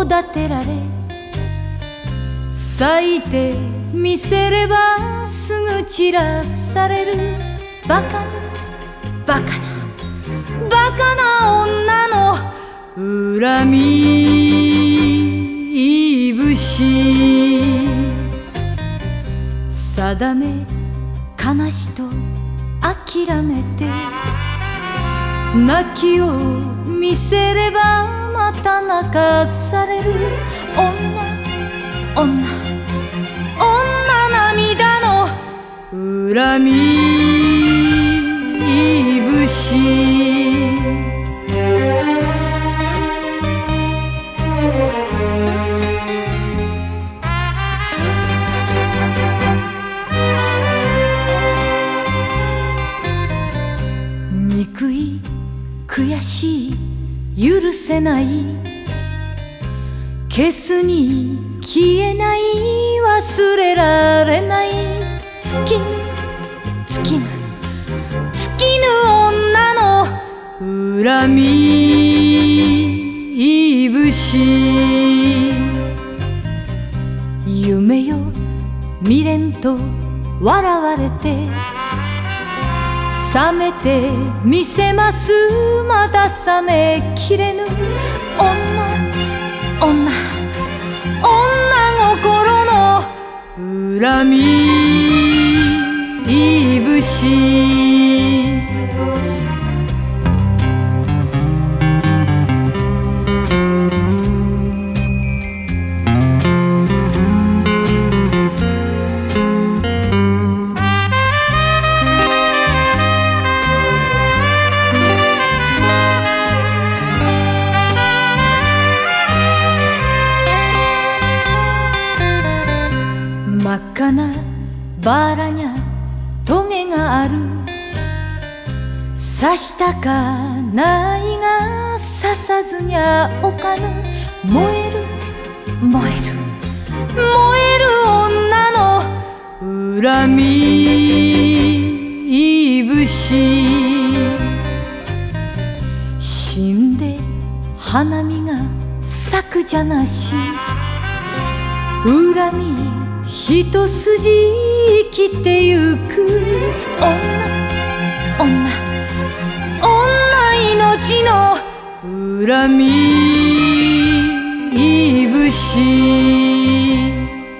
育てられ咲いてみせればすぐ散らされるバカなバカなバカな女の恨み節定め悲しと諦めて泣きを見せればまた泣かされる女女女涙の恨み節憎い悔しい許せない消すに消えない忘れられない尽きぬ尽きぬ尽きぬ女の恨み節夢よ未練と笑われて冷めてみせますまだ冷めきれぬ女女女心の恨み節真っ赤なバラにゃトゲがある刺したかないが刺さずにゃおかぬ燃える燃える燃える女の恨み節死んで花見が咲くじゃなし恨み一筋生きてゆく女女女命の恨み節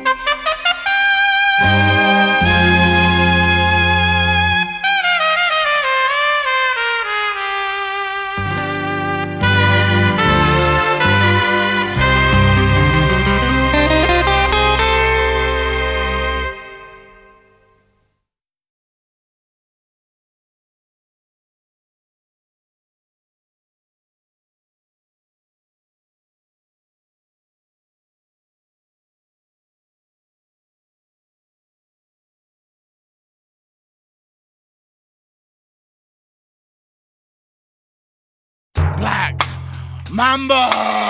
Black Mamba.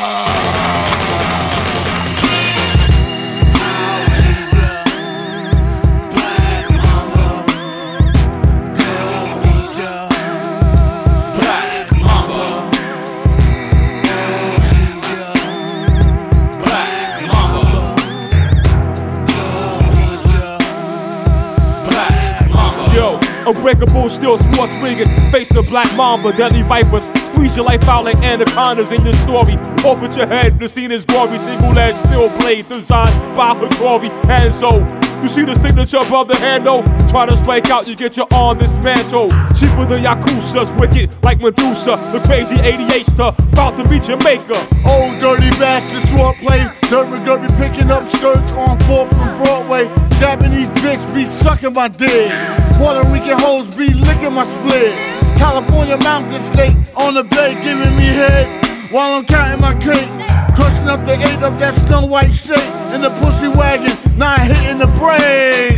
Unbreakable, still sports swinging. Face the black mamba, deadly vipers. Squeeze your life out like anacondas in your story. Off with your head, the scene is gory. Single edge, steel blade, designed by Hattori Hanzo. You see the signature above the handle. Try to strike out, you get your arm dismantled. Cheaper than Yakuza's, wicked like Medusa. The crazy 88ster, about to beat Jamaica. Old dirty bastard, sword play. Dirt McGurry picking up skirts on 4th from Broadway. Japanese bitch be sucking my dick. Puerto Rican hoes be licking my split. California mountain state on the bed giving me head while I'm counting my cake. Crushing up the 8 of that Snow White shake in the pussy wagon, not hitting the brakes.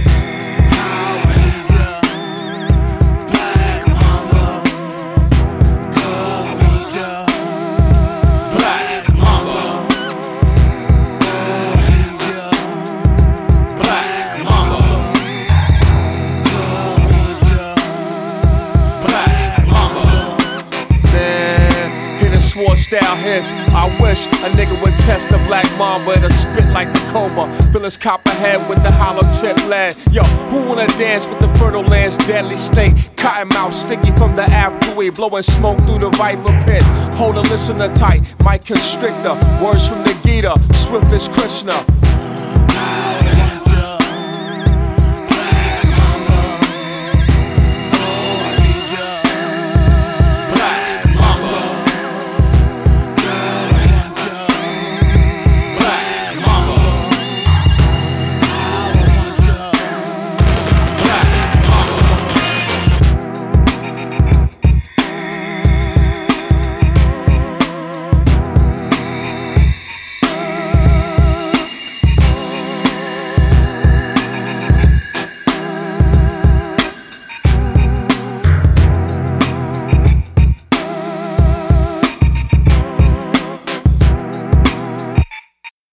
Style hits. I I wish a nigga would test the black mamba and spit like the cobra. Fill his copperhead with the hollow tip lead. Yo, who wanna dance with the fertile land's deadly snake? Cottonmouth sticky from the afterway, blowing smoke through the viper pit. Hold a listener tight, mic constrictor. Words from the Gita, swift as Krishna.